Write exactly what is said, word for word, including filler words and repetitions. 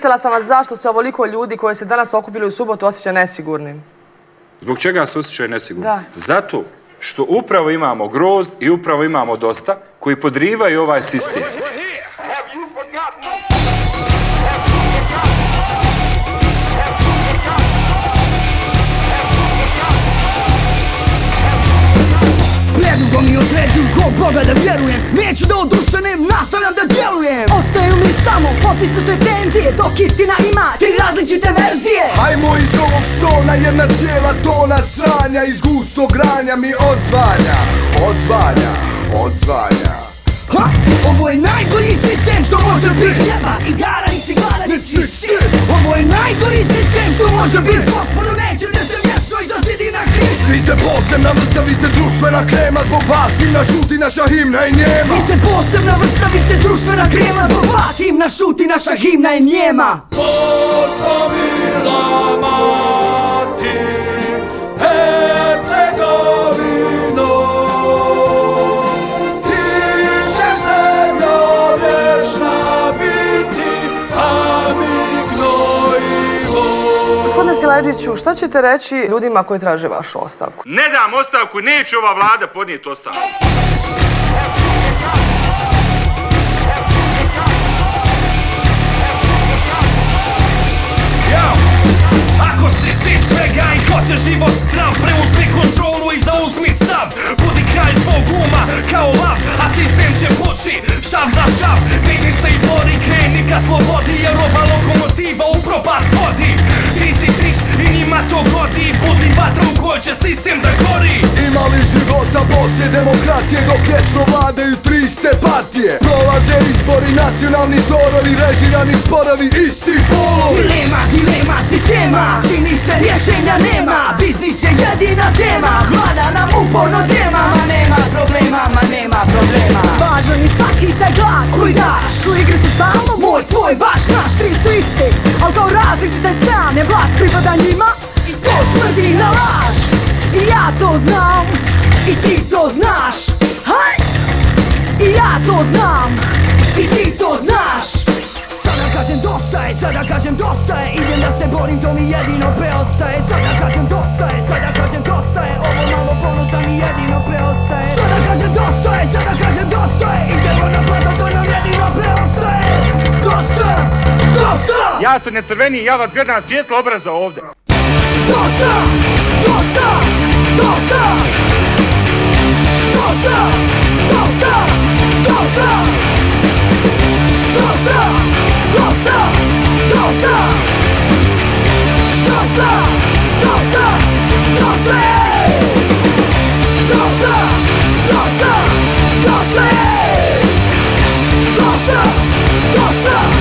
pitala sam vas zašto se ovoliko ljudi koji se danas okupili u subotu osjeća nesigurnim. Zbog čega se osjećaju nesigurni? Da. Zato što upravo imamo grozd i upravo imamo dosta koji podrivaju ovaj sistem. Predugo mi određuju ko Boga da vjerujem. Neću da odustanem, nastavljam da djelujem. Ostaju mi samo potisnute tenzije, dok istina ima tri različite verzije. Hajmo iz ovog stona, jedna cijela tona sranja iz gustog granja mi odzvanja, odzvanja, odzvanja. Ha! Ovo je najbolji sistem što može biti. Jeba, igara, ni cigara, ni sit. Ovo je najgori sistem što može biti. Gospodo, nećete se vječno iza zidina kriti. Vi ste posebna vrsta, vi ste društvena krema. Zbog vas himna šuti, naša himna je njema. Vi ste posebna vrsta, vi ste društvena krema. Zbog vas himna šuti, naša himna je njema. Postavila mati Hercegovino, ti ćeš zemlja vječna biti, a mi gnojivo. Gospodine Silajdžiću, šta ćete reći ljudima koji traže vašu ostavku? Ne dam ostavku, neće ova vlada podnijeti ostavku. Ako si sit svega i hoćeš život zdrav, preuzmi kontrolu i zauzmi stav. Budi kraj svog uma kao lav, a sistem će poći šav za šav. Digni se i bori, kreni ka slobodi, jer ova lokomotiva u propast vodi. Ti si tih i njima to godi, budi vatra u kojoj će sistem da gori. Ima li života poslije demokratije, dok vječno vladaju tri iste partije? Prolaze izbori, nacionalni torovi, režirani sporovi, isti folovi. Dilema, dilema sistema, čini se rješenja nema. Biznis je jedina tema, vlada nam uporno tema. Ma nema problema, ma nema problema. Važan je svaki taj glas koji daš. U igri se stalno moj, tvoj, vaš, naš. Tri su isti, al kao različite strane. Vlast pripada njima i to smrdi na laž. I ja to znam, i ti to znaš. Haj! I ja to znam, i ti to znaš. Sada kažem dosta je, sada kažem dosta je. Idem da se borim, to mi jedino preostaje. Sada kažem dosta je, sada kažem dosta je. Ovo malo ponosa mi jedino preostaje. Sada kažem dosta je, sada kažem dosta je. Idemo na plato, to nam jedino preostaje. Dosta, dosta. Ja se ne crveni, ja vas gledam svjetlo obraza ovdje. Dosta, dosta, dosta. Dosta, dosta, dosta. Dosta, dosta, dosta. Dosta, dosta, dosta. Dosta, dosta, dosta. Dosta, dosta.